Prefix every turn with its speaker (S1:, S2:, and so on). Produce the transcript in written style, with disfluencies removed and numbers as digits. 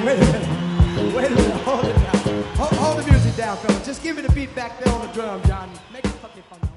S1: wait a minute. Wait a minute. Hold it down. Hold the music down, fellas. Just give me the beat back there on the drum, John. Make it fucking fun.